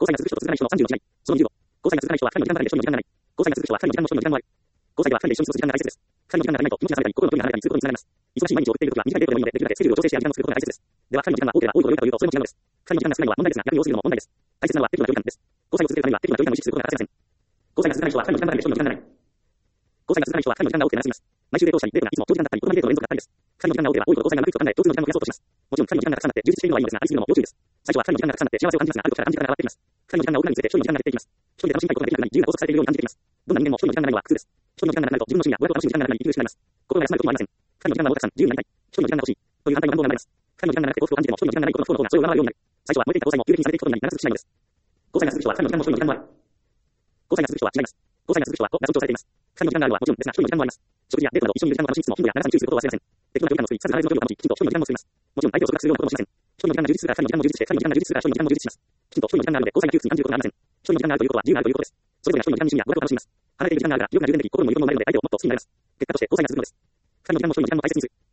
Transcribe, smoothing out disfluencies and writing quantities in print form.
細が続く人と続かない人の30の違い。その20度。交際が続かない人は2人の時間がかりで1人の時間がない。交際が続く人は2人の時間の1人の時間もある。交際は2人で一緒に過ごす時間が大切です。2人の時間が足りないと気持ちが離れたり、心の距離が離れたりすることにつながります。忙しい毎日を送っているときは短いデートでもいいので、できるだけスケジュールを調整して時間を作ることが大切です。では、2人の時間が多ければ多いほど良いかというと、それも違うのです。2人の時間が少ないのは問題ですが、逆に多すぎるのも問題です。大切なのは適度な距離感です。交際を続けるためには適度な距離感を意識することが欠かせません。交際が続かない人は2人の時間ばかりで1人の時間がない。交際が続かない人は2人の時間が多くて長すぎます。毎週デートをしたり、デートがいつも長時間だったり、異なるデートの連続だったりです。2人の時間が多ければ多いほど交際が長いと考え、共通の時間を増やそうとします。もちろん2人の時間がたくさんあって充実しているのはいいのですが、ありすぎるのも要注意です。最初は2人の時間がたくさんあって幸せを感じますが、ある時から感じ方が変わってきます。2人の時間が多くなるにつれて1人の時間が減っていきます。1人で楽しみたいことができなくなり、自由が拘束されているように感じていきます。どんな人間も1人の時間がないのは苦痛です。1人の時間がなくなると自分の趣味や娯楽を楽しむ時間がなくなり、息苦しくなります。心が休まることもありません。2人の時間がもうたくさん自由になりたい。1人の時間が欲しい。という反対の願望が生まれます。2人の時間がなくて幸福を感じても1人の時間がないことの不幸の方がそれを上回るようになる。最初は燃えていた交際も有益にされていくことになり、長続きしないのです。交際が続く人は2人の時間も1人の時間もある。交際が続く人は違います。交際が続く人はが尊重されています。2人の時間があるのはもちろんですが、1人の時間もあります。食事やデートなど一緒にいる時間を楽しみつつも、頻度や長さに注意することを忘れません。適度な距離感を作り、さらに相手の距離を保ち、きちんと1人の時間も作ります。もちろん相手を束縛するようなこともしません。1人の時間が充実するから2人の時間も充実して、2人の時間が充実するから1人の時間も充実します。きちんと1人の時間があるので、交際が窮屈に感じることがありません。1人の時間があるということは自由があるということです。それぞれが1人の時間に趣味や娯楽を楽しみます。離れている時間があるが、良くな充電的、心も余裕も生まれるので、相手をもっと好きになれます。結果として交際が続くのです。2人の時間も1人の時間も大切にする。